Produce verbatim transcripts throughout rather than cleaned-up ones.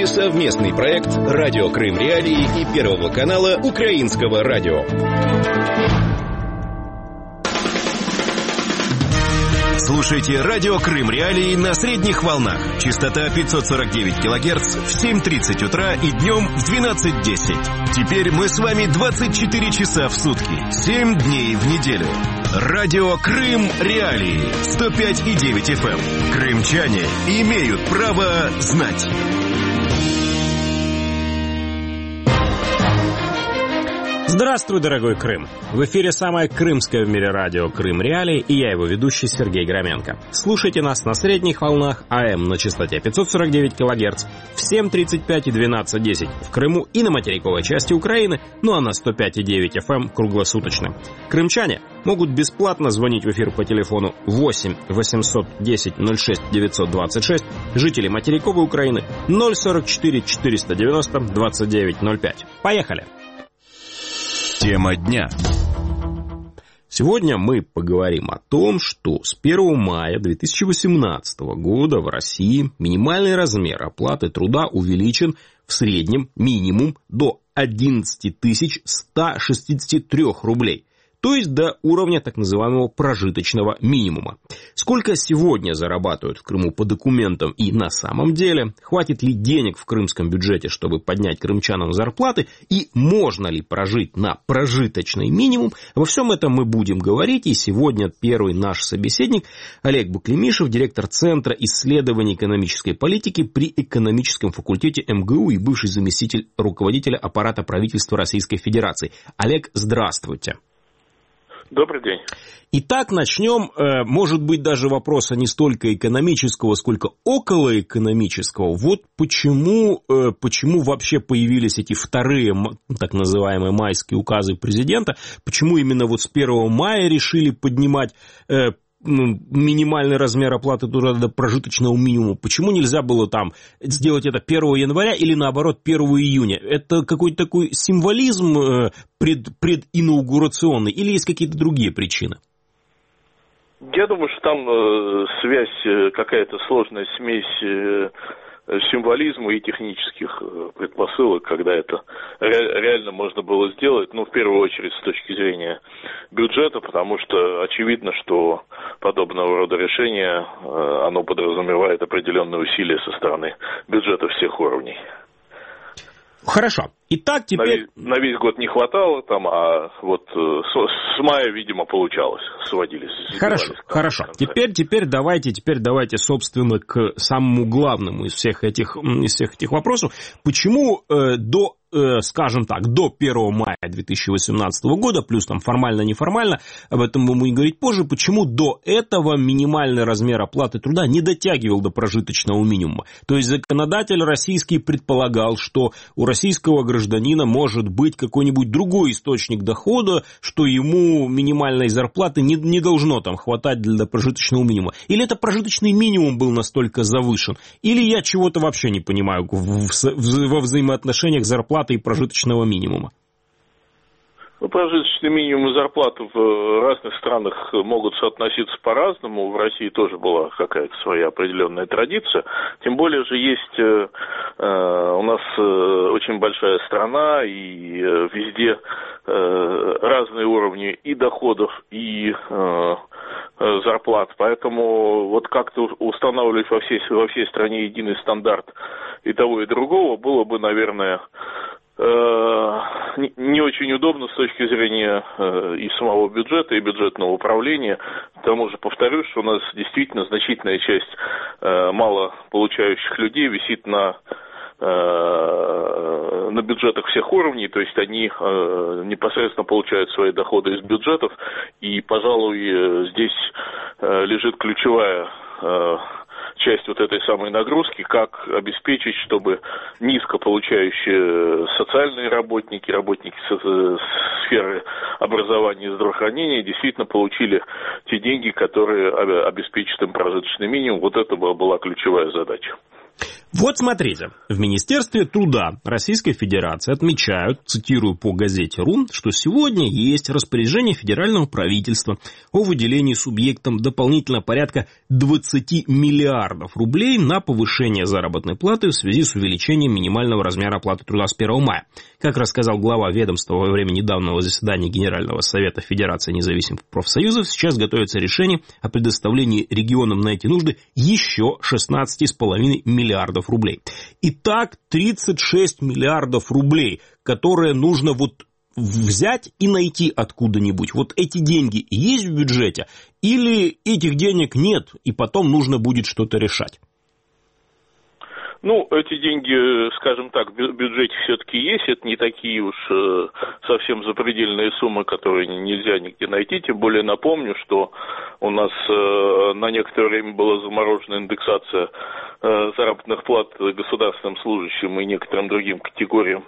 эфире совместный проект «Радио Крым Реалии» и Первого канала Украинского радио. Слушайте «Радио Крым Реалии» на средних волнах. Частота пятьсот сорок девять килогерц в семь тридцать утра и днем в двенадцать десять. Теперь мы с вами двадцать четыре часа в сутки, семь дней в неделю. «Радио Крым Реалии» сто пять и девять эф эм. Крымчане имеют право знать. Здравствуй, дорогой Крым! В эфире самое крымское в мире радио «Крым Реалии» и я, его ведущий Сергей Громенко. Слушайте нас на средних волнах АМ на частоте пятьсот сорок девять килогерц в семь тридцать пять и двенадцать десять в Крыму и на материковой части Украины, ну а на сто пять и девять эф эм круглосуточно. Крымчане могут бесплатно звонить в эфир по телефону восемь восемьсот десять ноль шесть девятьсот двадцать шесть, жители материковой Украины ноль сорок четыре четыреста девяносто двадцать девять ноль пять. Поехали! Тема дня. Сегодня мы поговорим о том, что с первого мая две тысячи восемнадцатого года в России минимальный размер оплаты труда увеличен в среднем минимум до одиннадцать тысяч сто шестьдесят три рублей, то есть до уровня так называемого прожиточного минимума. Сколько сегодня зарабатывают в Крыму по документам и на самом деле? Хватит ли денег в крымском бюджете, чтобы поднять крымчанам зарплаты? И можно ли прожить на прожиточный минимум? Во всем этом мы будем говорить. И сегодня первый наш собеседник Олег Баклемишев, директор Центра исследований экономической политики при экономическом факультете эм гэ у и бывший заместитель руководителя аппарата правительства Российской Федерации. Олег, здравствуйте. Добрый день. Итак, начнем, может быть, даже вопроса не столько экономического, сколько околоэкономического. Вот почему, почему вообще появились эти вторые, так называемые, майские указы президента, почему именно вот с первого мая решили поднимать минимальный размер оплаты труда до прожиточного минимума. Почему нельзя было там сделать это первого января или наоборот первого июня? Это какой-то такой символизм пред, прединаугурационный или есть какие-то другие причины? Я думаю, что там э, связь, какая-то сложная смесь э, символизма и технических предпосылок, когда это ре- реально можно было сделать, ну, в первую очередь, с точки зрения бюджета, потому что очевидно, что подобного рода решение, э, оно подразумевает определенные усилия со стороны бюджета всех уровней. Хорошо. Итак, теперь... На весь, на весь год не хватало, там, а вот с, с мая, видимо, получалось, сводились. Хорошо, хорошо. Теперь, теперь давайте, теперь давайте, собственно, к самому главному из всех этих, из всех этих вопросов. Почему э, до, э, скажем так, до первого мая две тысячи восемнадцатого года, плюс там формально-неформально, об этом мы будем говорить позже, почему до этого минимальный размер оплаты труда не дотягивал до прожиточного минимума? То есть законодатель российский предполагал, что у российского гражданина может быть какой-нибудь другой источник дохода, что ему минимальной зарплаты не, не должно там хватать для прожиточного минимума. Или это прожиточный минимум был настолько завышен, или я чего-то вообще не понимаю в, в, в, во взаимоотношениях зарплаты и прожиточного минимума. Ну, прожиточный минимум и зарплаты в разных странах могут соотноситься по-разному. В России тоже была какая-то своя определенная традиция. Тем более же есть э, у нас очень большая страна, и э, везде э, разные уровни и доходов, и э, зарплат. Поэтому вот как-то устанавливать во всей, во всей стране единый стандарт и того, и другого было бы, наверное, не очень удобно с точки зрения и самого бюджета, и бюджетного управления. К тому же, повторюсь, что у нас действительно значительная часть мало получающих людей висит на, на бюджетах всех уровней, то есть они непосредственно получают свои доходы из бюджетов, и, пожалуй, здесь лежит ключевая часть вот этой самой нагрузки, как обеспечить, чтобы низко получающие социальные работники, работники сферы образования и здравоохранения действительно получили те деньги, которые обеспечат им прожиточный минимум. Вот это была ключевая задача. Вот смотрите, в Министерстве труда Российской Федерации отмечают, цитирую по газете РУ, что сегодня есть распоряжение федерального правительства о выделении субъектам дополнительно порядка двадцать миллиардов рублей на повышение заработной платы в связи с увеличением минимального размера оплаты труда с первого мая. Как рассказал глава ведомства во время недавнего заседания Генерального совета Федерации независимых профсоюзов, сейчас готовится решение о предоставлении регионам на эти нужды еще шестнадцать целых пять десятых миллиардов рублей. Итак, тридцать шесть миллиардов рублей, которые нужно вот взять и найти откуда-нибудь. Вот эти деньги есть в бюджете или этих денег нет, и потом нужно будет что-то решать? Ну, эти деньги, скажем так, в бюджете все-таки есть. Это не такие уж э, совсем запредельные суммы, которые нельзя нигде найти. Тем более напомню, что у нас э, на некоторое время была заморожена индексация э, заработных плат государственным служащим и некоторым другим категориям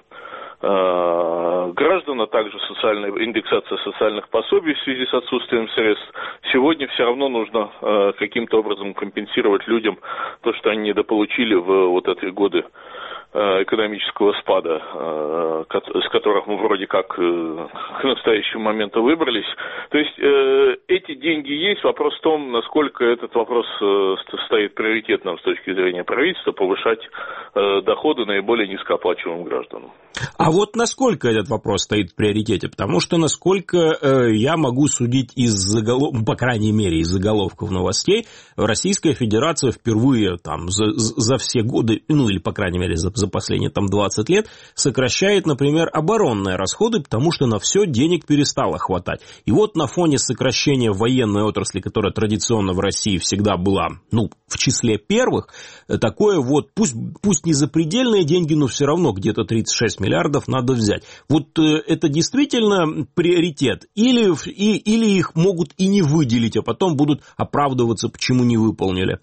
э, граждан, а также социальная, индексация социальных пособий в связи с отсутствием средств. Сегодня все равно нужно э, каким-то образом компенсировать людям то, что они недополучили в вот эти годы э, экономического спада, э, с которых мы вроде как э, к настоящему моменту выбрались. То есть э, эти деньги есть. Вопрос в том, насколько этот вопрос э, стоит приоритетным с точки зрения правительства, повышать э, доходы наиболее низкооплачиваемым гражданам. А вот насколько этот вопрос стоит в приоритете? Потому что, насколько э, я могу судить из заголовков, по крайней мере, из заголовков новостей, Российская Федерация впервые там за, за все годы, ну или, по крайней мере, за, за последние там двадцать лет, сокращает, например, оборонные расходы, потому что на все денег перестало хватать. И вот на фоне сокращения военной отрасли, которая традиционно в России всегда была, ну, в числе первых, такое вот, пусть, пусть не запредельные деньги, но все равно где-то тридцать шесть миллиардов надо взять. Вот э, это действительно приоритет? Или, и, или их могут и не выделить, а потом будут оправдываться, почему не выполнили?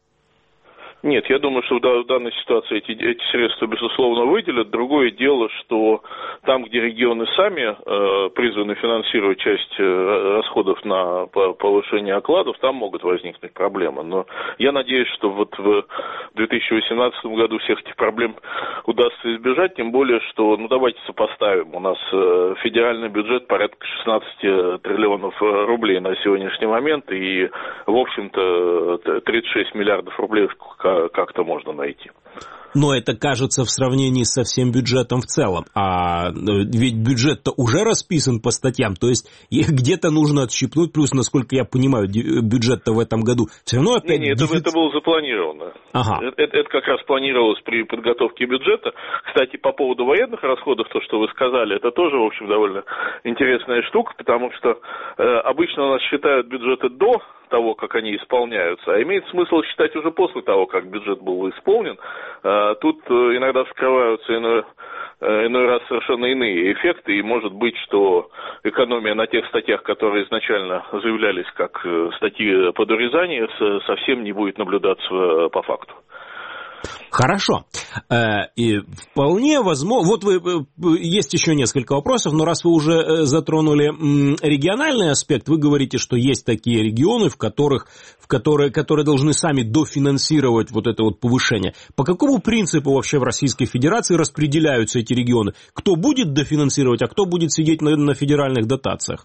Нет, я думаю, что в данной ситуации эти, эти средства, безусловно, выделят. Другое дело, что там, где регионы сами э, призваны финансировать часть э, расходов на повышение окладов, там могут возникнуть проблемы. Но я надеюсь, что вот в две тысячи восемнадцатом году всех этих проблем удастся избежать, тем более, что, ну, давайте сопоставим. У нас э, федеральный бюджет порядка шестнадцать триллионов рублей на сегодняшний момент, и, в общем-то, тридцать шесть миллиардов рублей как-то можно найти. Но это кажется в сравнении со всем бюджетом в целом. А ведь бюджет-то уже расписан по статьям, то есть где-то нужно отщипнуть, плюс, насколько я понимаю, бюджет-то в этом году все равно опять... Нет, дефицит... это, это было запланировано. Ага. Это, это как раз планировалось при подготовке бюджета. Кстати, по поводу военных расходов, то, что вы сказали, это тоже, в общем, довольно интересная штука, потому что э, обычно у нас считают бюджеты до того, как они исполняются, а имеет смысл считать уже после того, как бюджет был исполнен. Тут иногда вскрываются иной, иной раз совершенно иные эффекты, и может быть, что экономия на тех статьях, которые изначально заявлялись как статьи под урезание, совсем не будет наблюдаться по факту. Хорошо. И вполне возможно... Вот вы, есть еще несколько вопросов, но раз вы уже затронули региональный аспект, вы говорите, что есть такие регионы, в которых, в которые, которые должны сами дофинансировать вот это вот повышение. По какому принципу вообще в Российской Федерации распределяются эти регионы? Кто будет дофинансировать, а кто будет сидеть на, на федеральных дотациях?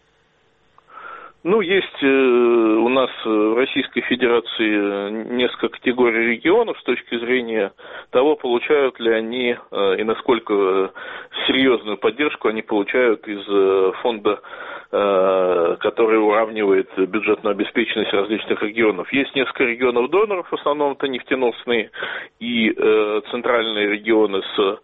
Ну, есть э, у нас в Российской Федерации несколько категорий регионов с точки зрения того, получают ли они э, и насколько серьезную поддержку они получают из э, фонда, э, который уравнивает бюджетную обеспеченность различных регионов. Есть несколько регионов-доноров, в основном это нефтеносные, и э, центральные регионы с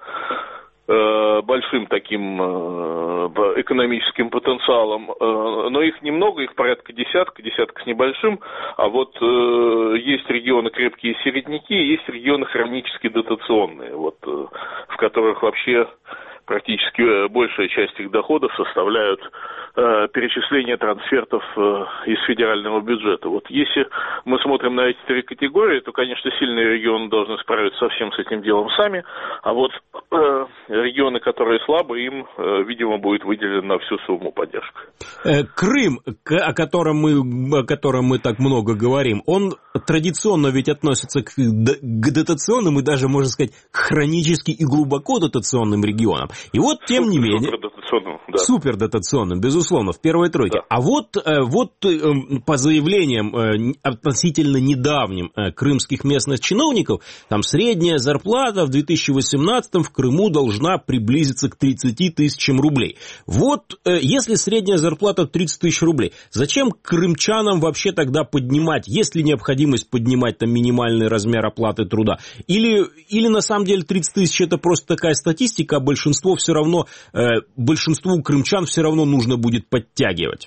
большим таким экономическим потенциалом, но их немного, их порядка десятка, десятка с небольшим, а вот есть регионы крепкие середняки, есть регионы хронически дотационные, вот, в которых вообще практически большая часть их доходов составляют э, перечисление трансфертов э, из федерального бюджета. Вот если мы смотрим на эти три категории, то, конечно, сильные регионы должны справиться совсем с этим делом сами, а вот э, регионы, которые слабы, им, э, видимо, будет выделена на всю сумму поддержка. Крым, о котором мы, о котором мы так много говорим, он традиционно ведь относится к, к дотационным и даже, можно сказать, к хронически и глубоко дотационным регионам. И вот, тем Супер, не менее... Супердотационным, да. Супердотационным, безусловно, в первой тройке. Да. А вот, вот по заявлениям относительно недавним крымских местных чиновников, там средняя зарплата в две тысячи восемнадцатом в Крыму должна приблизиться к тридцати тысячам рублей. Вот если средняя зарплата тридцать тысяч рублей, зачем крымчанам вообще тогда поднимать, есть ли необходимость поднимать там минимальный размер оплаты труда? Или, или на самом деле тридцать тысяч это просто такая статистика, а большинство все равно, э, большинству крымчан все равно нужно будет подтягивать?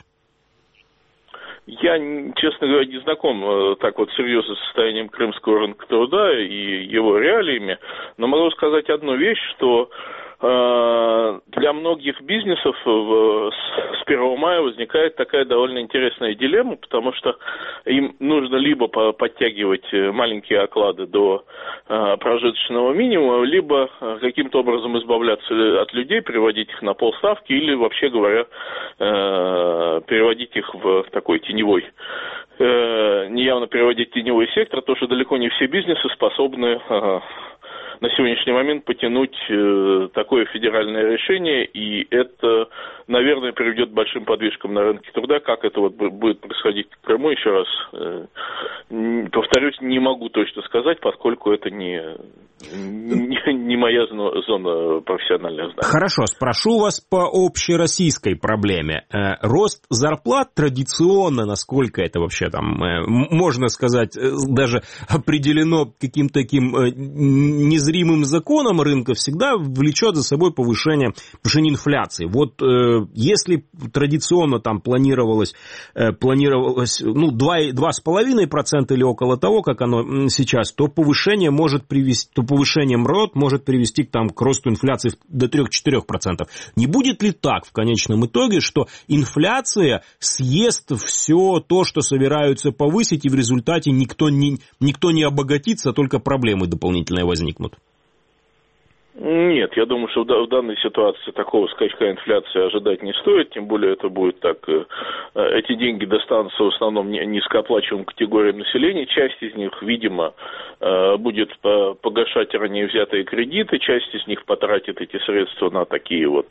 Я, честно говоря, не знаком э, так вот серьезно с состоянием крымского рынка труда и его реалиями, но могу сказать одну вещь, что для многих бизнесов с первого мая возникает такая довольно интересная дилемма, потому что им нужно либо подтягивать маленькие оклады до прожиточного минимума, либо каким-то образом избавляться от людей, переводить их на полставки или, вообще говоря, переводить их в такой теневой, неявно переводить в теневой сектор, то, что далеко не все бизнесы способны на сегодняшний момент потянуть э, такое федеральное решение, и это, наверное, приведет к большим подвижкам на рынке труда. Как это вот будет происходить в Крыму, еще раз э, повторюсь, не могу точно сказать, поскольку это не, не, не моя зона, зона профессиональных знаний. Хорошо, спрошу вас по общероссийской проблеме. Э, рост зарплат традиционно, насколько это вообще там, э, можно сказать, э, даже определено каким-то таким э, незримым законом рынка, всегда влечет за собой повышение, повышение инфляции. Вот э, если традиционно там планировалось, э, планировалось ну, два целых пять десятых процента или около того, как оно сейчас, то повышение может привести, то повышение МРОТ может привести там, к росту инфляции до три-четыре процента. Не будет ли так в конечном итоге, что инфляция съест все то, что собираются повысить, и в результате никто не, никто не обогатится, а только проблемы дополнительные возникнут? Нет, я думаю, что в данной ситуации такого скачка инфляции ожидать не стоит, тем более это будет так, эти деньги достанутся в основном низкооплачиваемым категориям населения, часть из них, видимо, будет погашать ранее взятые кредиты, часть из них потратит эти средства на такие вот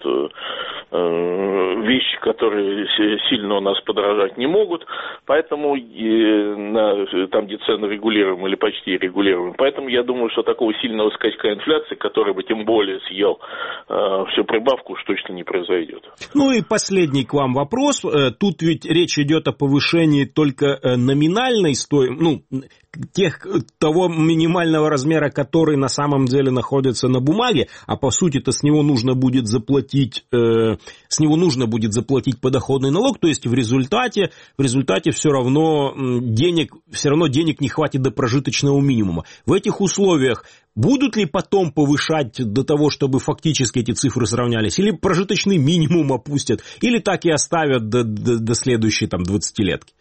вещи, которые сильно у нас подорожать не могут, поэтому там, где цены регулируемы или почти регулируемы, поэтому я думаю, что такого сильного скачка инфляции, который бы тем более съел э, всю прибавку, уж точно не произойдет. Ну и последний к вам вопрос. Тут ведь речь идет о повышении только номинальной стоимости, ну, тех, того минимального размера, который на самом деле находится на бумаге, а по сути-то с него нужно будет заплатить, э, с него нужно будет заплатить подоходный налог, то есть в результате, в результате все равно денег, все равно денег не хватит до прожиточного минимума. В этих условиях будут ли потом повышать до того, чтобы фактически эти цифры сравнялись, или прожиточный минимум опустят, или так и оставят до, до, до следующей там двадцатилетки?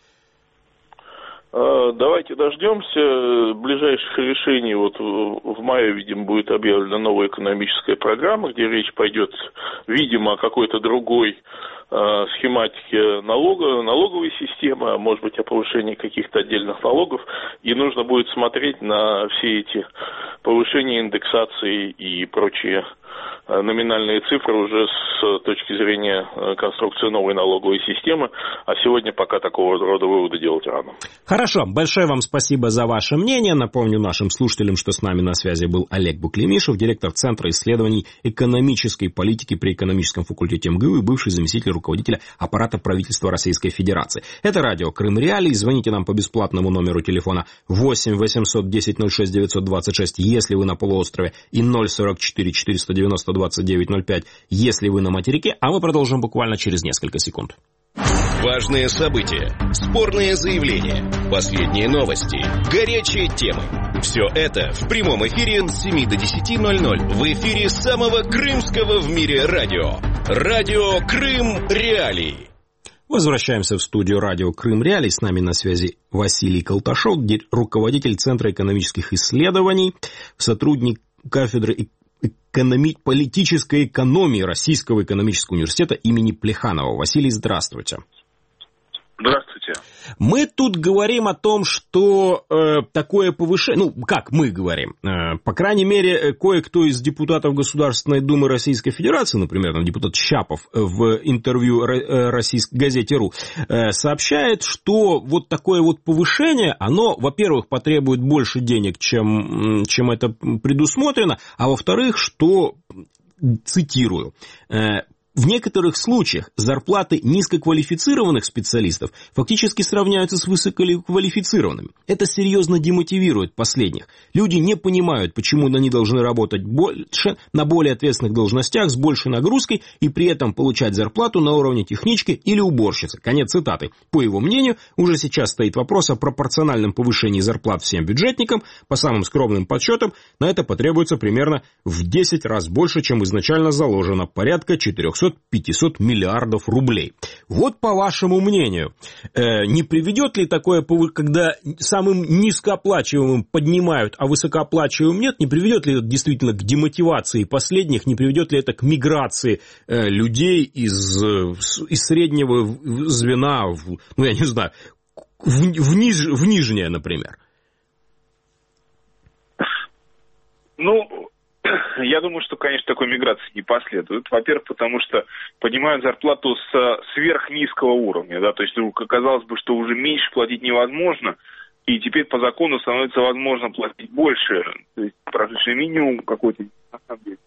Давайте дождемся ближайших решений. Вот в мае, видимо, будет объявлена новая экономическая программа, где речь пойдет, видимо, о какой-то другой схематике налога, налоговой системы, а может быть о повышении каких-то отдельных налогов, и нужно будет смотреть на все эти повышения, индексации и прочие номинальные цифры уже с точки зрения конструкции новой налоговой системы, а сегодня пока такого рода выводы делать рано. Хорошо, большое вам спасибо за ваше мнение. Напомню нашим слушателям, что с нами на связи был Олег Буклемишев, директор Центра исследований экономической политики при экономическом факультете МГУ и бывший заместитель руководителя аппарата правительства Российской Федерации. Это радио Крым Реалии. Звоните нам по бесплатному номеру телефона восемь восемьсот десять ноль шесть девятьсот двадцать шесть, если вы на полуострове, и ноль сорок четыре четыреста девяносто двадцать девять ноль пять, если вы на материке, а мы продолжим буквально через несколько секунд. Важные события, спорные заявления, последние новости, горячие темы. Все это в прямом эфире с семи до десяти ноль-ноль в эфире самого крымского в мире радио. Радио Крым Реалии. Возвращаемся в студию радио Крым Реалии. С нами на связи Василий Колташов, руководитель Центра экономических исследований, сотрудник кафедры экономи... политической экономии Российского экономического университета имени Плеханова. Василий, здравствуйте. Здравствуйте. Мы тут говорим о том, что э, такое повышение, ну, как мы говорим, э, по крайней мере, кое-кто из депутатов Государственной Думы Российской Федерации, например, депутат Щапов в интервью российской газете РУ, э, сообщает, что вот такое вот повышение, оно, во-первых, потребует больше денег, чем, чем это предусмотрено, а во-вторых, что, цитирую, э, в некоторых случаях зарплаты низкоквалифицированных специалистов фактически сравняются с высококвалифицированными. Это серьезно демотивирует последних. Люди не понимают, почему они должны работать больше, на более ответственных должностях, с большей нагрузкой и при этом получать зарплату на уровне технички или уборщицы. Конец цитаты. По его мнению, уже сейчас стоит вопрос о пропорциональном повышении зарплат всем бюджетникам. По самым скромным подсчетам, на это потребуется примерно в десять раз больше, чем изначально заложено, порядка четыреста-пятьсот миллиардов рублей. Вот по вашему мнению, э, не приведет ли такое, когда самым низкооплачиваемым поднимают, а высокооплачиваемым нет, не приведет ли это действительно к демотивации последних, не приведет ли это к миграции э, людей из, из среднего звена, в, ну я не знаю, в, в, ниж, в нижнее, например? Ну, я думаю, что, конечно, такой миграции не последует. Во-первых, потому что поднимают зарплату с сверхнизкого уровня, да, то есть казалось бы, что уже меньше платить невозможно, и теперь по закону становится возможно платить больше, то есть прожиточный минимум какой-то, на самом деле.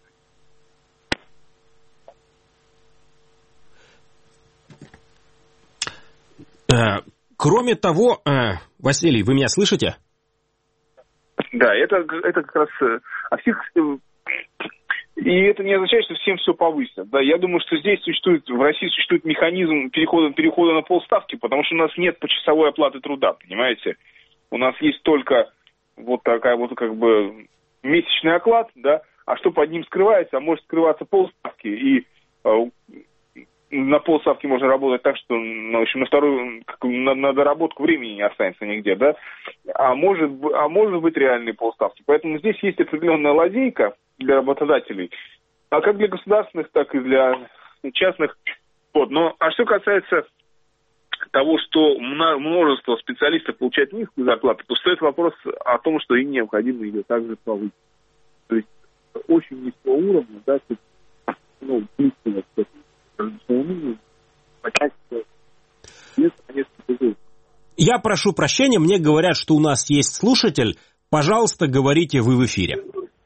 Кроме того, Василий, вы меня слышите? Да, это, это как раз о всех... И это не означает, что всем все повысят. Да, я думаю, что здесь существует, в России существует механизм перехода, перехода на полставки, потому что у нас нет почасовой оплаты труда, понимаете? У нас есть только вот такая вот как бы месячный оклад, да, а что под ним скрывается, а может скрываться полставки, и э, на полставки можно работать так, что, ну, в общем, на вторую, как, на, на доработку времени не останется нигде, да, а может, а может быть реальные полставки. Поэтому здесь есть определенная лазейка для работодателей, а как для государственных, так и для частных. Вот. Но, а что касается того, что множество специалистов получает низкую зарплату, то стоит вопрос о том, что им необходимо ее также повысить. То есть очень низкого уровня, да, ну, близкого к этому, Я прошу прощения, мне говорят, что у нас есть слушатель. Пожалуйста, говорите, вы в эфире.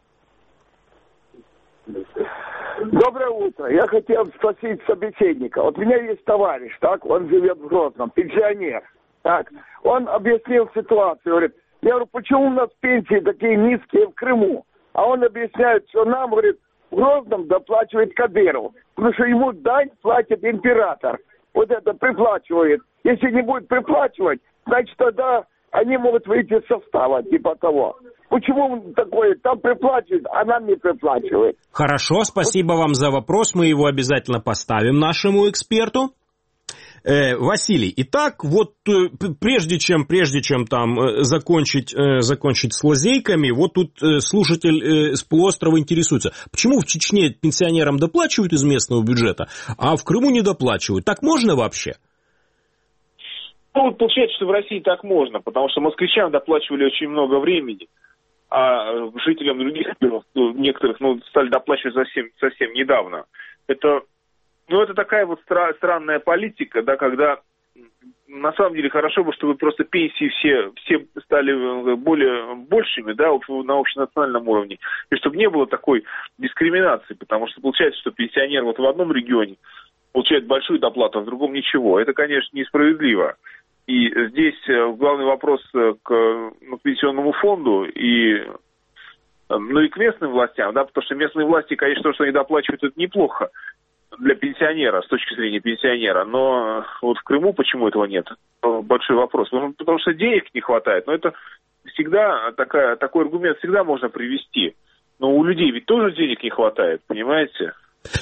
Доброе утро. Я хотел спросить собеседника. Вот у меня есть товарищ, так, он живет в Грозном, пенсионер. Так, он объяснил ситуацию, говорит, я говорю, почему у нас пенсии такие низкие в Крыму? А он объясняет, что нам, говорит, в Грозном доплачивает Кадыров, потому что ему дань платит император. Вот это приплачивает. Если не будет приплачивать, значит, тогда они могут выйти из состава, типа того. Почему такое? Там приплачивают, а нам не приплачивают. Хорошо, спасибо вам за вопрос. Мы его обязательно поставим нашему эксперту. Э, Василий, итак, вот э, прежде чем, прежде чем там э, закончить, э, закончить с лазейками, вот тут э, слушатель э, с полуострова интересуется, почему в Чечне пенсионерам доплачивают из местного бюджета, а в Крыму не доплачивают? Так можно вообще? Ну, получается, что в России так можно, потому что москвичам доплачивали очень много времени, а жителям других регионов, ну, некоторых, ну, стали доплачивать совсем, совсем недавно. Это, ну, это такая вот стра- странная политика, да, когда на самом деле хорошо бы, чтобы просто пенсии все, все стали более большими, да, на общенациональном уровне, и чтобы не было такой дискриминации, потому что получается, что пенсионер вот в одном регионе получает большую доплату, а в другом ничего. Это, конечно, несправедливо. И здесь главный вопрос к, ну, к пенсионному фонду и, ну, и к местным властям, да, потому что местные власти, конечно, то, что они доплачивают, это неплохо. для пенсионера, с точки зрения пенсионера. Но вот в Крыму почему этого нет? Большой вопрос. Потому что денег не хватает. Но это всегда такая, такой аргумент всегда можно привести. Но у людей ведь тоже денег не хватает, понимаете?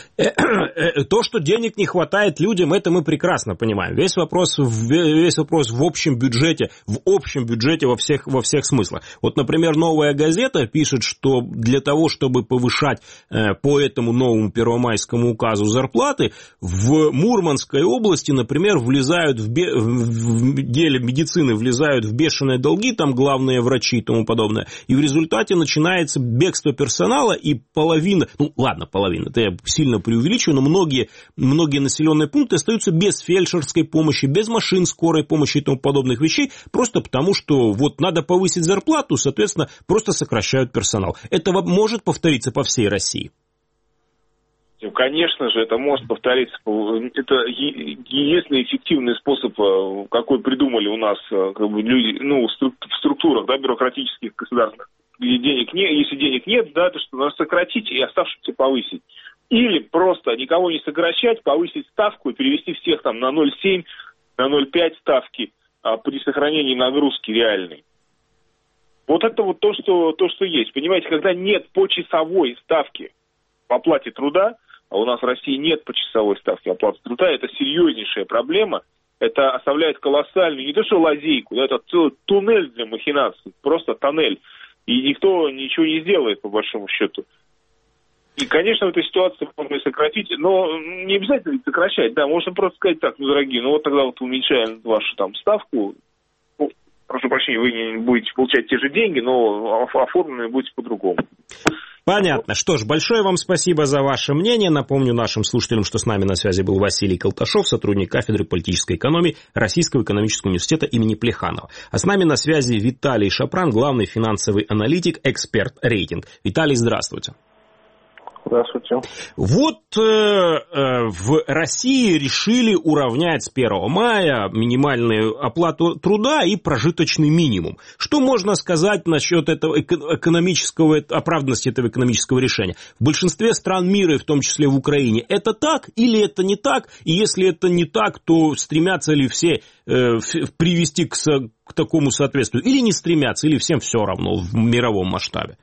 То, что денег не хватает людям, это мы прекрасно понимаем. Весь вопрос, весь вопрос в общем бюджете, в общем бюджете во всех, во всех смыслах. Вот, например, «Новая газета» пишет, что для того, чтобы повышать э, по этому новому первомайскому указу зарплаты, в Мурманской области, например, влезают в, бе... в деле медицины влезают в бешеные долги, там главные врачи и тому подобное, и в результате начинается бегство персонала, и половина, ну ладно, половина, это я сильно преувеличиваю, но многие, многие населенные пункты остаются без фельдшерской помощи, без машин скорой помощи и тому подобных вещей, просто потому что вот надо повысить зарплату, соответственно, просто сокращают персонал. Это может повториться по всей России? Конечно же, это может повториться. Это единственный эффективный способ, какой придумали у нас как бы, люди, ну, в структурах, да, бюрократических, государственных. Где денег нет, если денег нет, да, то что надо сократить и оставшихся повысить. Или просто никого не сокращать, повысить ставку и перевести всех там на ноль целых семь десятых, на ноль целых пять десятых ставки а, при сохранении нагрузки реальной. Вот это вот то, что, то, что есть. Понимаете, когда нет почасовой ставки по оплате труда, а у нас в России нет почасовой ставки оплаты труда, это серьезнейшая проблема. Это оставляет колоссальную, не то что лазейку, да, это целый туннель для махинаций, просто тоннель. И никто ничего не сделает, по большому счету. И, конечно, в этой ситуации можно и сократить, но не обязательно сокращать, да, можно просто сказать так, ну, дорогие, ну, вот тогда вот уменьшаем вашу там ставку, ну, прошу прощения, вы не будете получать те же деньги, но оформленные будете по-другому. Понятно. Что ж, большое вам спасибо за ваше мнение. Напомню нашим слушателям, что с нами на связи был Василий Колташов, сотрудник кафедры политической экономии Российского экономического университета имени Плеханова. А с нами на связи Виталий Шапран, главный финансовый аналитик, эксперт рейтинг. Виталий, здравствуйте. Здравствуйте. Вот э, э, в России решили уравнять с первого мая минимальную оплату труда и прожиточный минимум. Что можно сказать насчет этого экономического, оправданности этого экономического решения? В большинстве стран мира, и в том числе в Украине, это так или это не так? И если это не так, то стремятся ли все э, привести к, к такому соответствию? Или не стремятся, или всем все равно в мировом масштабе?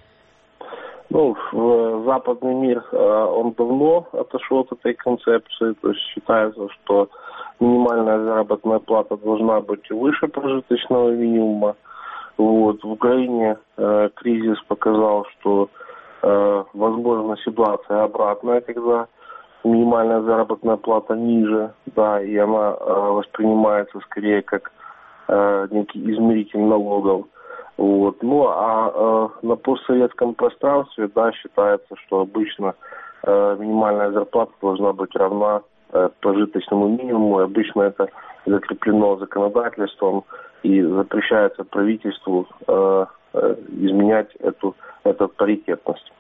Ну, в западный мир, он давно отошел от этой концепции, то есть считается, что минимальная заработная плата должна быть выше прожиточного минимума. Вот. В Украине э, кризис показал, что э, возможна ситуация обратная, когда минимальная заработная плата ниже, да, и она э, воспринимается скорее как э, некий измеритель налогов. Вот. Ну, а э, на постсоветском пространстве, да, считается, что обычно э, минимальная зарплата должна быть равна э, прожиточному минимуму, и обычно это закреплено законодательством и запрещается правительству э, э, изменять эту, эту паритетность.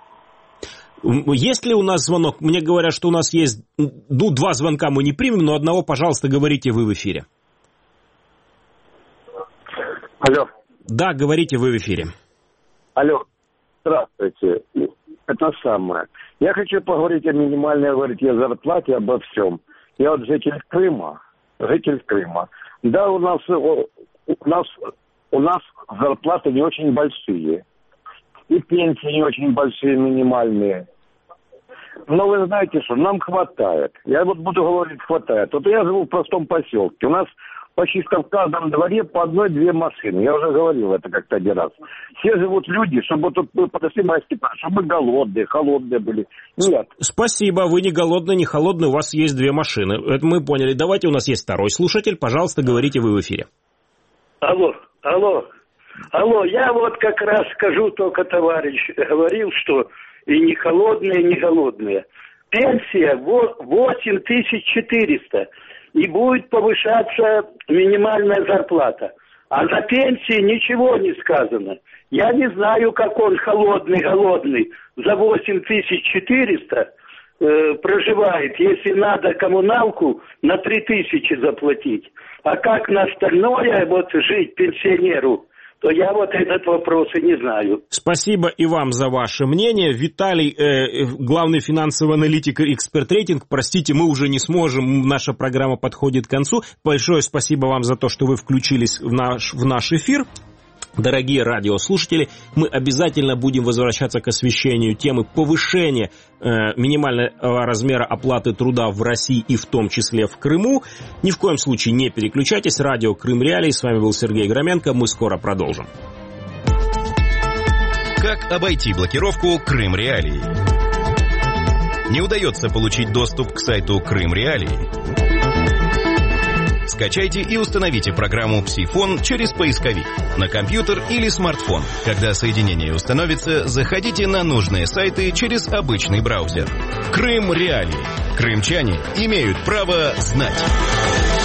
Есть ли у нас звонок? Мне говорят, что у нас есть, ну, два звонка мы не примем, но одного, пожалуйста, говорите вы в эфире. Алло. Да, говорите вы в эфире. Алло, здравствуйте. Это самое. Я хочу поговорить о минимальной, говорить о зарплате, обо всем. Я вот житель Крыма, житель Крыма. Да, у нас, у нас, у нас зарплаты не очень большие. И пенсии не очень большие, минимальные. Но вы знаете что, нам хватает. Я вот буду говорить, хватает. Вот я живу в простом поселке. У нас почти в каждом дворе по одной-две машины. Я уже говорил это как-то один раз. Все живут люди, чтобы тут мы подошли майские, чтобы голодные, холодные были. Нет. Спасибо, вы не голодные, не холодные, у вас есть две машины. Это мы поняли. Давайте, у нас есть второй слушатель. Пожалуйста, говорите вы в эфире. Алло, алло, алло, я вот как раз скажу, только товарищ говорил, что и не холодные, не голодные. Пенсия восемь тысяч четыреста. И будет повышаться минимальная зарплата. А за пенсии ничего не сказано. Я не знаю, как он холодный-голодный за восемь тысяч четыреста э, проживает, если надо коммуналку на три тысячи заплатить. А как на остальное вот жить пенсионеру то я вот этот вопрос и не знаю. Спасибо и вам за ваше мнение. Виталий, э, главный финансовый аналитик «Эксперт Рейтинг», простите, мы уже не сможем, наша программа подходит к концу. Большое спасибо вам за то, что вы включились в наш, в наш эфир. Дорогие радиослушатели, мы обязательно будем возвращаться к освещению темы повышения э, минимального размера оплаты труда в России и в том числе в Крыму. Ни в коем случае не переключайтесь. Радио Крым Реалии. С вами был Сергей Громенко. Мы скоро продолжим. Как обойти блокировку Крым Реалии? Не удается получить доступ к сайту Крым Реалии? Скачайте и установите программу «Псифон» через поисковик на компьютер или смартфон. Когда соединение установится, заходите на нужные сайты через обычный браузер. Крым Реалии. Крымчане имеют право знать.